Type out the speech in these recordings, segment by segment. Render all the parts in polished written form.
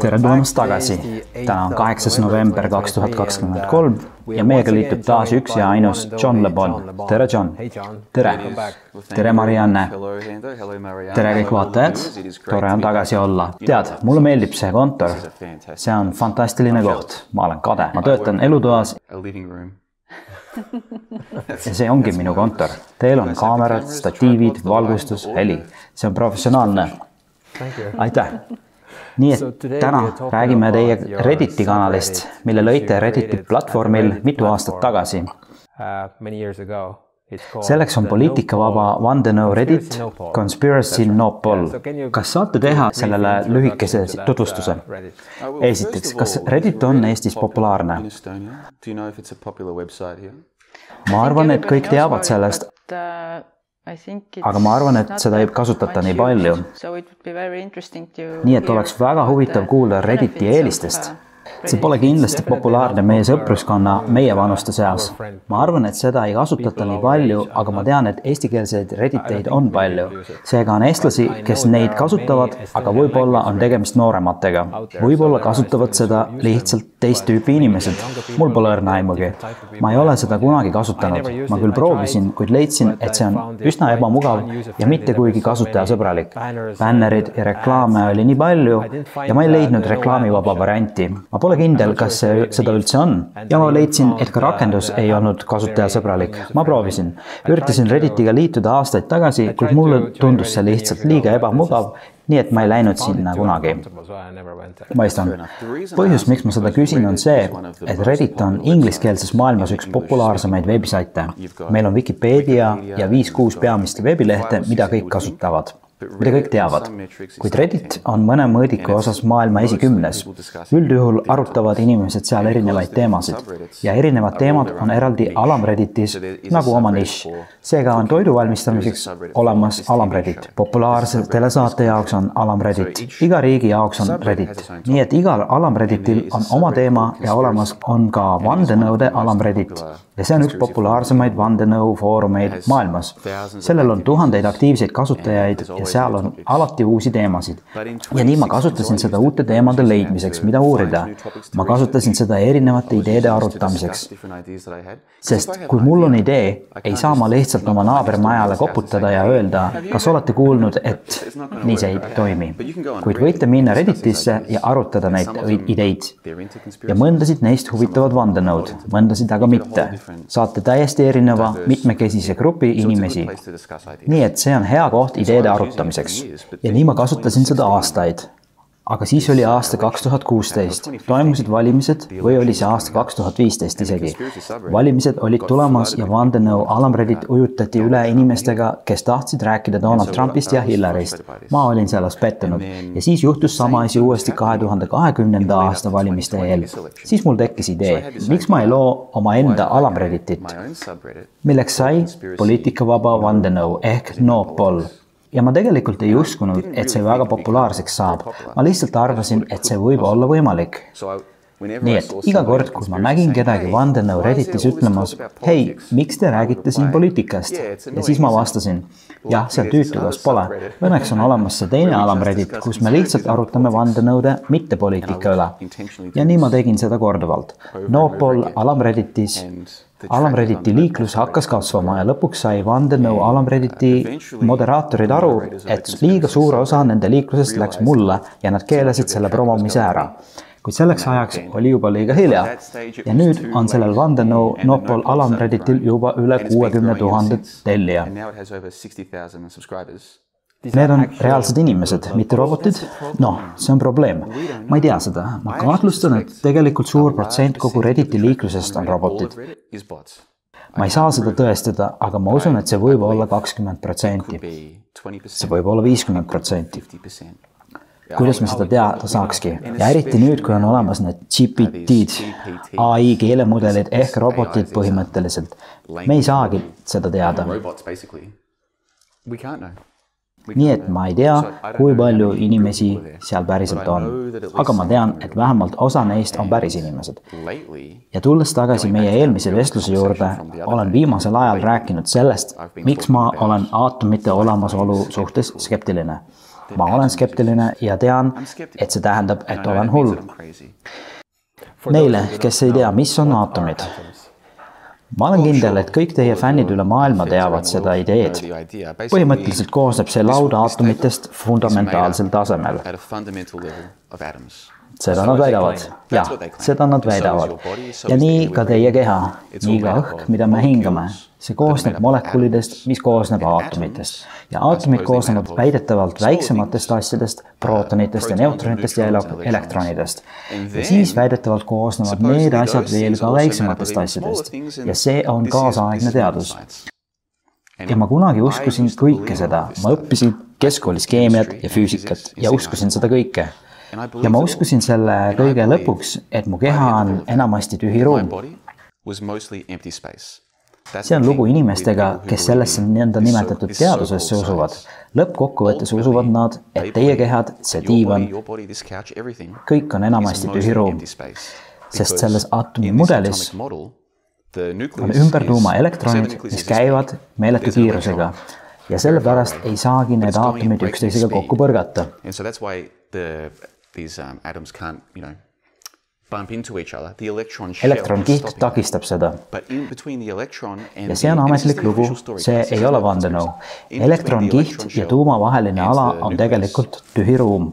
tere tulemast tagasi. Täna on 8. november 2023 ja meiega liitub taas üks ja ainus John LeBon. Tere John. Tere. Tere Marianne. Tere kõik vaatajad. Tore on tagasi olla. Tead, mulle meeldib see kontor. See on fantastiline koht. Ma olen kade. Ma töötan elutoas. Ja see ongi minu kontor. Teil on kaamerad, statiivid, valgustus, heli. See on professionaalne. Aitäh. Nii et täna räägime teie Redditi kanalist, mille lõite Redditi platvormil mitu aastat tagasi. Selleks on poliitikavaba vandenõu Reddit Conspiracy Nopal. Kas saate teha sellele lühikese tutvustuse? Esiteks, kas Reddit on Eestis populaarne? Ma arvan, et kõik teavad sellest. Aga ma arvan, et seda ei kasutata nii palju. Nii et oleks väga huvitav kuulda Redditi eelistest. See pole kindlasti populaarne meie sõpruskonna, meie vanuste seas. Ma arvan, et seda ei kasutata nii palju, aga ma tean, et eestikeelseid Redditeid on palju. Seega on eestlasi, kes neid kasutavad, aga võib-olla on tegemist noorematega. Võib-olla kasutavad seda lihtsalt teist tüüpi inimesed. Mul pole õrna aimugi. Ma ei ole seda kunagi kasutanud. Ma küll proovisin, kuid leidsin, et see on üsna ebamugav ja mitte kuigi kasutajasõbralik. Bännerid ja reklaame oli nii palju ja ma ei leidnud reklaamivaba varianti. Ma pole kindel, kas seda üldse on. Ja ma leidsin, et ka rakendus ei olnud kasutajasõbralik. Ma proovisin. Üritasin Redditiga liituda aastaid tagasi, kuid mulle tundus see lihtsalt liiga ebamugav, nii et ma ei läinud sinna kunagi. Mõistan. Põhjus, miks ma seda küsin, on see, et Reddit on ingliskeelses maailmas üks populaarsemaid veebisaite. Meil on Wikipedia ja 5-6 peamist veebilehte, mida kõik kasutavad. Mida kõik teavad. Kuid Reddit on mõne mõõdiku osas maailma esikümnes. Üldjuhul arutavad inimesed seal erinevaid teemasid. Ja erinevad teemad on eraldi alamredditis nagu oma nišš. Seega on toidu valmistamiseks olemas alamreddit. Populaarse telesaate jaoks on alamreddit. Iga riigi jaoks on Reddit. Nii et igal alamredditil on oma teema ja olemas on ka vandenõude alamreddit. Ja see on üks populaarsemaid vandenõu foorumeid maailmas. Sellel on tuhandeid aktiivseid kasutajaid ja seal on alati uusi teemasid. Ja nii ma kasutasin seda uute teemade leidmiseks, mida uurida. Ma kasutasin seda erinevate ideede arutamiseks. Sest kui mul on idee, ei saa ma lihtsalt oma naabermajale koputada ja öelda, kas olete kuulnud, et nii see ei toimi. Kuid võite minna Redditisse ja arutada neid ideid. Ja mõndasid neist huvitavad vandenõud, mõndasid aga mitte. Saate täiesti erineva mitmekesise grupi inimesi. Nii et see on hea koht ideede arutamiseks. Ja nii ma kasutasin seda aastaid. Aga siis oli aasta 2016. Toimusid valimised või oli see aasta 2015 isegi. Valimised olid tulemas ja vandenõu alamreddit ujutati üle inimestega, kes tahtsid rääkida Donald Trumpist ja Hillaryst. Ma olin selles pettunud. Ja siis juhtus sama asi uuesti 2020. aasta valimiste eel. Siis mul tekkis idee, miks ma ei loo oma enda alamredditit, milleks sai poliitikavaba vandenõu ehk Nopal. Ja ma tegelikult ei uskunud, et see väga populaarseks saab. Ma lihtsalt arvasin, et see võib olla võimalik. Nii et iga kord, kui ma nägin kedagi vandenõu Redditis ütlemas, hei, miks te räägite siin poliitikast? Ja siis ma vastasin, jah, seal tüütugas pole. Õnneks on olemas see teine alamreddit, kus me lihtsalt arutame vandenõude mitte poliitika üle. Ja nii ma tegin seda korduvalt. Nopal alamredditis. Alamredditi liiklus hakkas kasvama ja lõpuks sai vandenõu alamredditi moderaatorid aru, et liiga suur osa nende liiklusest läks mulle ja nad keelasid selle promomise ära. Kuid selleks ajaks oli juba liiga hilja ja nüüd on sellel vandenõu Nopal alamredditil juba üle 60 000 tellija. Need on reaalsed inimesed, mitte robotid? No, see on probleem. Ma ei tea seda. Ma kahtlustan, et tegelikult suur protsent kogu Redditi liiklusest on robotid. Ma ei saa seda tõestada, aga ma usun, et see võib olla 20%. See võib olla 50%. Kuidas me seda teada saakski? Ja eriti nüüd, kui on olemas need GPT-d, AI keelemudelid ehk robotid põhimõtteliselt. Me ei saagi seda teada. Nii et ma ei tea, kui palju inimesi seal päriselt on. Aga ma tean, et vähemalt osa neist on päris inimesed. Ja tulles tagasi meie eelmise vestluse juurde, olen viimasel ajal rääkinud sellest, miks ma olen aatomite olemasolu suhtes skeptiline. ma olen skeptiline ja tean, et see tähendab, et olen hull. Neile, kes ei tea, mis on aatomid. Ma olen kindel, et kõik teie fännid üle maailma teavad seda ideed. Põhimõtteliselt koosneb see laud aatomitest fundamentaalsel tasemel. Seda nad väidavad. Jah, seda nad väidavad. Ja nii ka teie keha, nii ka õhk, mida me hingame. See koosneb molekulidest, mis koosneb aatomitest. Ja aatomid koosnevad väidetavalt väiksematest asjadest, prootonitest ja neutronitest ja elektronidest. Ja siis väidetavalt koosnevad need asjad veel ka väiksematest asjadest. Ja see on kaasaegne teadus. Ja ma kunagi uskusin kõike seda. Ma õppisin keskkoolis keemiat ja füüsikat ja uskusin seda kõike. Ja ma uskusin selle kõige lõpuks, et mu keha on enamasti tühi ruum. See on lugu inimestega, kes sellesse nõnda nimetatud teadusesse usuvad. Lõppkokkuvõttes usuvad nad, et teie kehad, see diivan, kõik on enamasti tühi ruum. Sest selles atomimudelis on ümbertuuma elektronid, mis käivad meeletu kiirusega. Ja sellepärast ei saagi need aatomid üksteisega kokku põrgata. Elektronkiht takistab seda. Ja see on ametlik lugu, see ei ole vandenõu. Elektronkiht ja tuuma vaheline ala on tegelikult tühi ruum.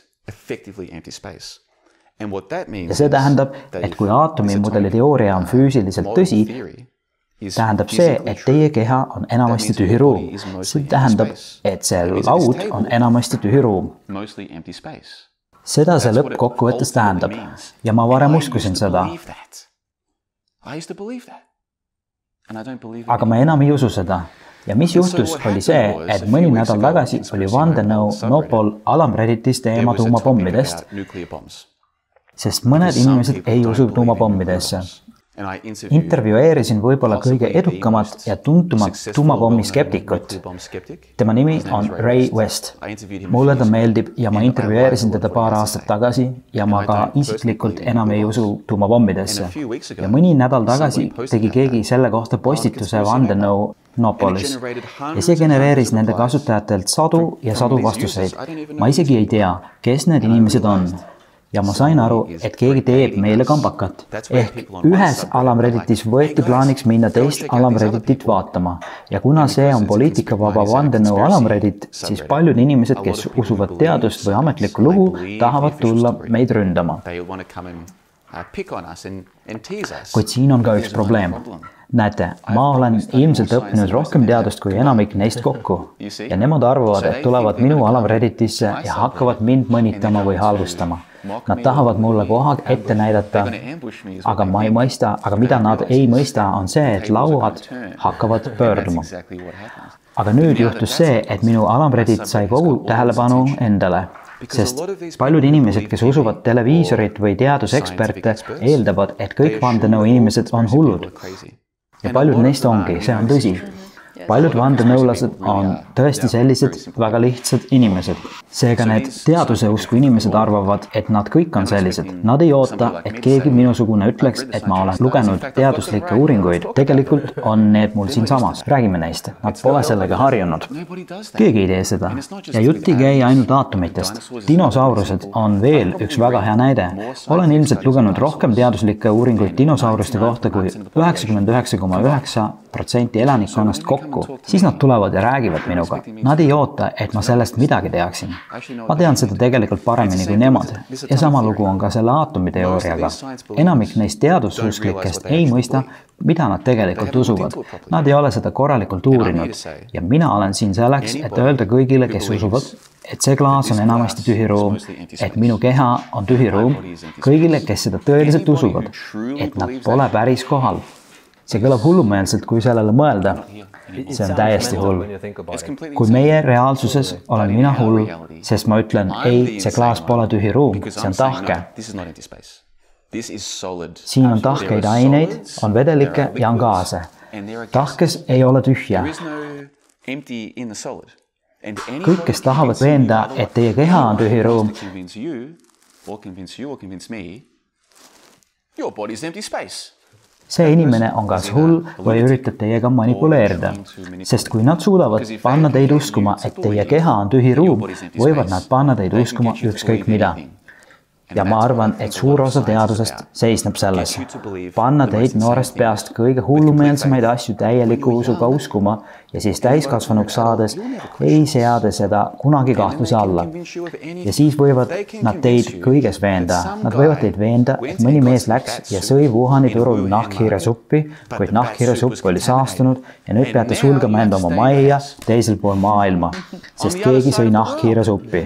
Ja see tähendab, et kui aatomimudeli teooria on füüsiliselt tõsi, tähendab see, et teie keha on enamasti tühi ruum. See tähendab, et see laud on enamasti tühi ruum. Seda see lõppkokkuvõttes tähendab ja ma varem uskusin seda. Aga ma enam ei usu seda. Ja mis juhtus oli see, et mõni nädal tagasi oli vandenõu Nopal alamredditis teema tuumapommidest, sest mõned inimesed ei usu tuumapommidesse. Intervjueerisin võib-olla kõige edukamat ja tuntumat tuumapommi skeptikut. Tema nimi on Ray West. Mulle ta meeldib ja ma intervjueerisin teda paar aastat tagasi ja ma ka isiklikult enam ei usu tuumapommidesse. Ja mõni nädal tagasi tegi keegi selle kohta postituse vandenõu Nopolis. Ja see genereeris nende kasutajatelt sadu ja sadu vastuseid. Ma isegi ei tea, kes need inimesed on. Ja ma sain aru, et keegi teeb meile kambakat. Ehk ühes alamredditis võeti plaaniks minna teist alamredditit vaatama. Ja kuna see on poliitikavaba vandenõu alamreddit, siis paljud inimesed, kes usuvad teadust või ametlikku lugu, tahavad tulla meid ründama. Kuid siin on ka üks probleem. Näete, ma olen ilmselt õppinud rohkem teadust kui enamik neist kokku. Ja nemad arvavad, et tulevad minu alamredditisse ja hakkavad mind mõnitama või halvustama. Nad tahavad mulle koha ette näidata, aga ma ei mõista, aga mida nad ei mõista, on see, et lauad hakkavad pöörduma. Aga nüüd juhtus see, et minu alamreddit sai kogu tähelepanu endale, sest paljud inimesed, kes usuvad televiisorit või teaduseksperte, eeldavad, et kõik vandenõu inimesed on hullud. Ja paljud neist ongi, see on tõsi. Paljud vandenõulased on tõesti sellised väga lihtsad inimesed. Seega need teaduse usku inimesed arvavad, et nad kõik on sellised. Nad ei oota, et keegi minusugune ütleks, et ma olen lugenud teaduslikke uuringuid. Tegelikult on need mul siin samas. Räägime neist. Nad pole sellega harjunud. Keegi ei tee seda. Ja jutt ei käi ainult aatomitest. Dinosaurused on veel üks väga hea näide. Olen ilmselt lugenud rohkem teaduslikke uuringuid dinosauruste kohta kui 99,9% elanikkonnast kokku. Siis nad tulevad ja räägivad minuga. Nad ei oota, et ma sellest midagi teaksin. Ma tean seda tegelikult paremini kui nemad. Ja sama lugu on ka selle aatomiteooriaga. Enamik neist teadususklikest ei mõista, mida nad tegelikult usuvad. Nad ei ole seda korralikult uurinud. Ja mina olen siin selleks, et öelda kõigile, kes usuvad, et see klaas on enamasti tühi ruum, et minu keha on tühi ruum, kõigile, kes seda tõeliselt usuvad, et nad pole päris kohal. See kõlab hullumeelselt, kui sellele mõelda. See on täiesti hull. Kui meie reaalsuses olen mina hull, sest ma ütlen, ei, see klaas pole tühi ruum, see on tahke. Siin on tahkeid aineid, on vedelikke ja on gaase. Tahkes ei ole tühja. Kõik, kes tahavad veenda, et teie keha on tühi ruum, see inimene on kas hull või üritab teiega manipuleerida, sest kui nad suudavad panna teid uskuma, et teie keha on tühi ruum, võivad nad panna teid uskuma ükskõik mida. Ja ma arvan, et suur osa teadusest seisneb selles. Panna teid noorest peast kõige hullumeelsemaid asju täieliku usuga uskuma ja siis täiskasvanuks saades ei seada seda kunagi kahtluse alla. Ja siis võivad nad teid kõiges veenda. Nad võivad teid veenda, et mõni mees läks ja sõi Wuhani turul nahkhiiresuppi, kuid nahkhiiresupp oli saastunud ja nüüd peate sulgema enda oma majja teisel pool maailma, sest keegi sõi nahkhiiresuppi.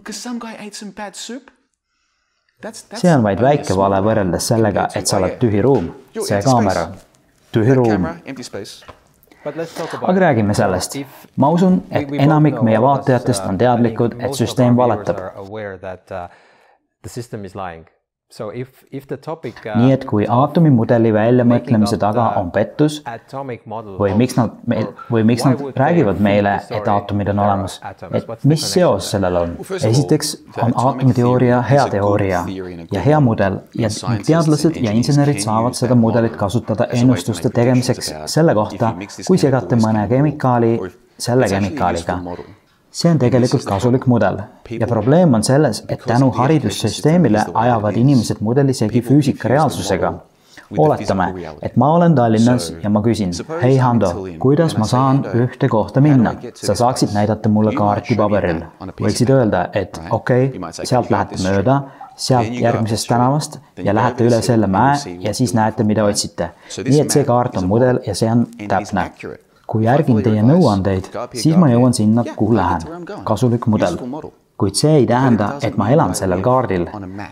See on vaid väike vale võrreldes sellega, et sa oled tühi ruum. See kaamera. Tühi ruum. Aga räägime sellest. Ma usun, et enamik meie vaatajatest on teadlikud, et süsteem valetab. Nii et kui aatomimudeli väljamõtlemise taga on pettus või miks nad räägivad meile, et aatomid on olemas, et mis seos sellel on? Esiteks on aatomiteooria hea teooria ja hea mudel ja teadlased ja insenerid saavad seda mudelit kasutada ennustuste tegemiseks selle kohta, kui segate mõne kemikaali selle kemikaaliga. See on tegelikult kasulik mudel ja probleem on selles, et tänu haridussüsteemile ajavad inimesed mudeli segi füüsika reaalsusega. Oletame, et ma olen Tallinnas ja ma küsin, hei Hando, kuidas ma saan ühte kohta minna? Sa saaksid näidata mulle kaarti paberil. Võiksid öelda, et okei, sealt lähete mööda, sealt järgmisest tänavast ja lähete üle selle mäe ja siis näete, mida otsite. Nii et see kaart on mudel ja see on täpne. Kui järgin teie nõuandeid, siis ma jõuan sinna, kuhu lähen. Kasulik mudel. Kuid see ei tähenda, et ma elan sellel kaardil.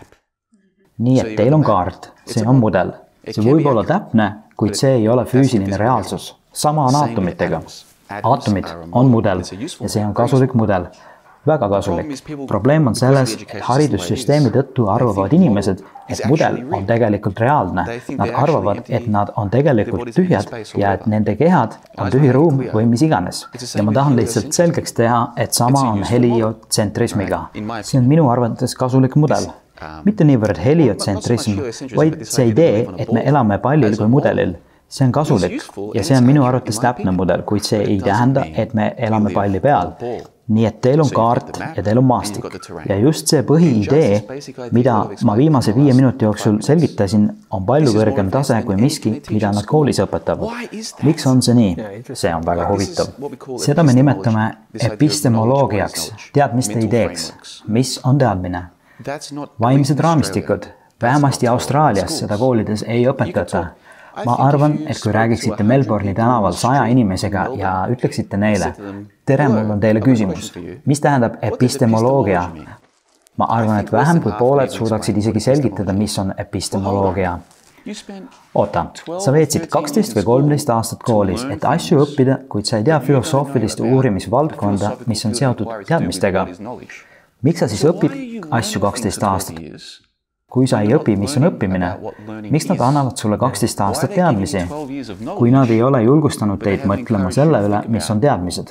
Nii et teil on kaart. See on mudel. See võib olla täpne, kuid see ei ole füüsiline reaalsus. Sama on aatomitega. Aatomid on mudel ja see on kasulik mudel. Väga kasulik. Probleem on selles, et haridussüsteemi tõttu arvavad inimesed, et mudel on tegelikult reaalne. Nad arvavad, et nad on tegelikult tühjad ja et nende kehad on tühi ruum või mis iganes. Ja ma tahan lihtsalt selgeks teha, et sama on heliotsentrismiga. See on minu arvates kasulik mudel. Mitte niivõrd heliotsentrism, vaid see idee, et me elame pallil kui mudelil. See on kasulik ja see on minu arvates täpne mudel, kuid see ei tähenda, et me elame palli peal. Nii et teil on kaart ja teil on maastik. Ja just see põhiidee, mida ma viimase 5 minuti jooksul selgitasin, on palju kõrgem tase kui miski, mida nad koolis õpetavad. Miks on see nii? See on väga huvitav. Seda me nimetame epistemoloogiaks, teadmiste ideeks. Mis on teadmine? Vaimsed raamistikud. Vähemasti Austraalias seda koolides ei õpetata. Ma arvan, et kui räägiksite Melbourne'i tänaval 100 inimesega ja ütleksite neile, tere, mul on teile küsimus. Mis tähendab epistemoloogia? Ma arvan, et vähem kui pooled suudaksid isegi selgitada, mis on epistemoloogia. Oota, sa veetsid 12 või 13 aastat koolis, et asju õppida, kuid sa ei tea filosoofilist uurimisvaldkonda, mis on seotud teadmistega. Miks sa siis õpid asju 12 aastat? Kui sa ei õpi, mis on õppimine, miks nad annavad sulle 12 aastat teadmisi, kui nad ei ole julgustanud teid mõtlema selle üle, mis on teadmised?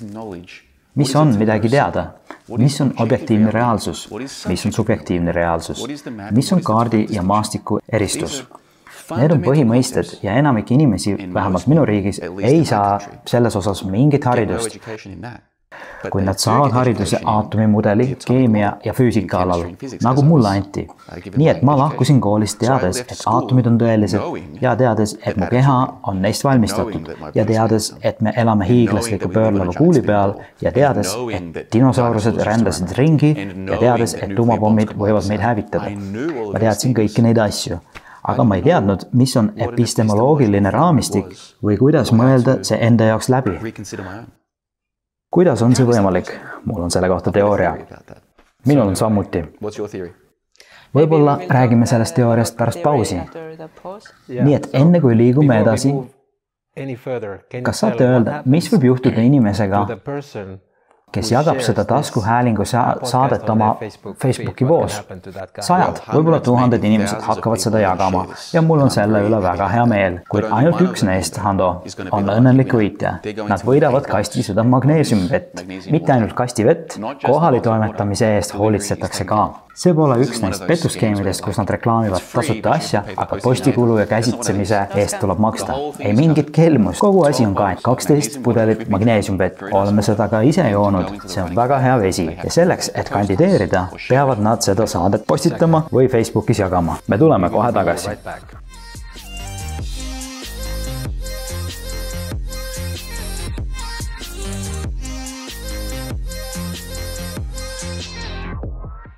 Mis on midagi teada? Mis on objektiivne reaalsus? Mis on subjektiivne reaalsus? Mis on kaardi ja maastiku eristus? Need on põhimõisted ja enamik inimesi, vähemalt minu riigis, ei saa selles osas mingit haridust. Kui nad saavad hariduse aatomimudeli, keemia ja füüsika alal, nagu mulle anti. Nii et ma lahkusin koolist teades, et aatomid on tõelised ja teades, et mu keha on neist valmistatud ja teades, et me elame hiiglasliku pöörleva kuuli peal ja teades, et dinosaurused rändasid ringi ja teades, et tuumapommid võivad meid hävitada. Ma teadsin kõiki neid asju, aga ma ei teadnud, mis on epistemoloogiline raamistik või kuidas mõelda see enda jaoks läbi. Kuidas on see võimalik? Mul on selle kohta teooria. Minul on samuti. Võib-olla räägime sellest teooriast pärast pausi. Nii et enne kui liigume edasi, kas saate öelda, mis võib juhtuda inimesega, kes jagab seda taskuhäälingu saadet oma Facebooki voos? 100, võib-olla 1000 inimesed hakkavad seda jagama ja mul on selle üle väga hea meel, kuid ainult üks neist, Hando, on õnnelik võitja. Nad võidavad kasti seda magneesiumivett. Mitte ainult kasti vett, kohali toimetamise eest hoolitsetakse ka. see pole üks neist petuskeemidest, kus nad reklaamivad tasuta asja, aga postikulu ja käsitsemise eest tuleb maksta. Ei mingit kelmust, kogu asi on kaetud. 12 pudelit magneesiumvett, oleme seda ka ise joonud, see on väga hea vesi ja selleks, et kandideerida, peavad nad seda saadet postitama või Facebookis jagama. Me tuleme kohe tagasi.